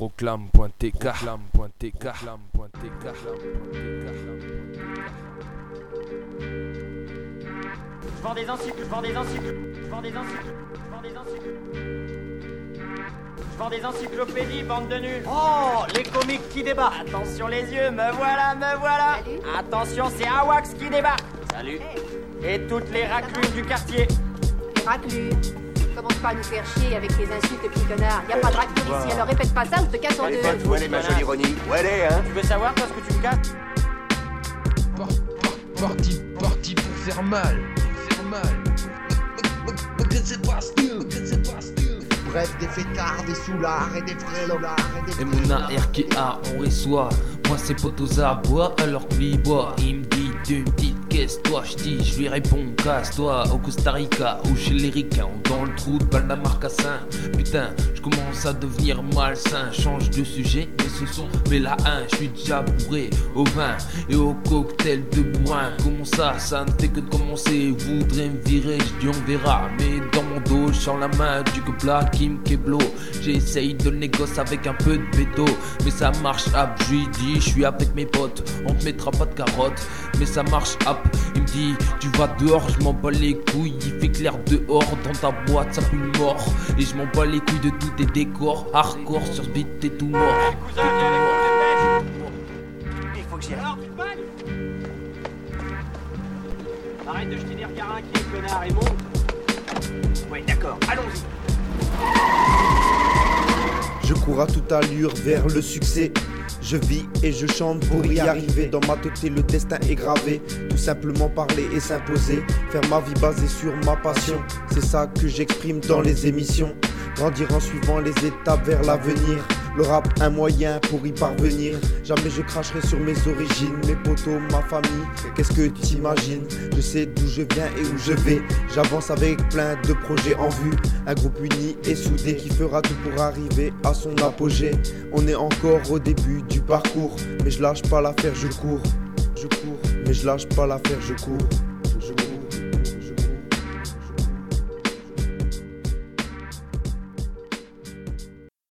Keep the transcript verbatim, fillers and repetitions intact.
Proclame.tk. Proclame.tk. Je vends des encycles, je vends des encycles, je vends des encycles, je vends des encycles. Je vends des encyclopédies, bande de nuls. Oh, les comiques qui débarquent. Attention les yeux, me voilà, me voilà. Salut. Attention, c'est Awax qui débarque. Salut. Hey. Et toutes les raclumes du quartier. Raclure. Commence pas à nous faire chier avec tes insultes, petit connard. Y a pas de raclure ici, alors répète pas ça ou je te casse en Allez, deux. pas Où elle est ma jolie ironie? Où elle est, hein? Tu veux savoir toi ce que tu me casses? Par- par- Parti, parti pour faire mal, pour faire mal. Mais que c'est pas style, que c'est pas style. Bref, des fêtards, des soulards et des vrais lolards et des Et mon A R K A on reçoit. Moi c'est potos à bois alors que lui boit. Il me dit deux petites caisses, toi j'dis, je lui réponds casse-toi au Costa Rica ou chez les ricains dans le trou de balle d'un marcassin. Putain, je commence à devenir malsain. Change de sujet, mais ce sont mais la un, je suis déjà bourré au vin et au cocktail de bourrin. Comment ça, ça ne fait que de commencer. Voudrais me virer, je dis on verra. Mais dans mon dos, je sens la main du que plat Kim Keblo. J'essaye de négoce avec un peu de béto, mais ça marche up, je lui dis je suis avec mes potes, on te mettra pas de carottes, mais ça marche up. Il me dit tu vas dehors, je m'en bats les couilles, il fait clair dehors, dans ta boîte ça pue le mort. Et je m'en bats les couilles de tous tes décors, hardcore sur ce beat t'es tout mort. Cousin, viens avec moi, Il faut que j'y aille. alors tu te bagues. Arrête de jeter des regards inquiets, connard, et monte. Oui, d'accord, allons-y. Je cours à toute allure vers le succès. Je vis et je chante pour y arriver. Dans ma tête le destin est gravé. Tout simplement parler et s'imposer. Faire ma vie basée sur ma passion. C'est ça que j'exprime dans les émissions. Grandir en suivant les étapes vers l'avenir. Le rap un moyen pour y parvenir. Jamais je cracherai sur mes origines. Mes potos, ma famille, qu'est-ce que tu t'imagines? Je sais d'où je viens et où je vais. J'avance avec plein de projets en vue. Un groupe uni et soudé qui fera tout pour arriver à son apogée. On est encore au début du parcours, mais je lâche pas l'affaire, je cours. Je cours, mais je lâche pas l'affaire, je cours.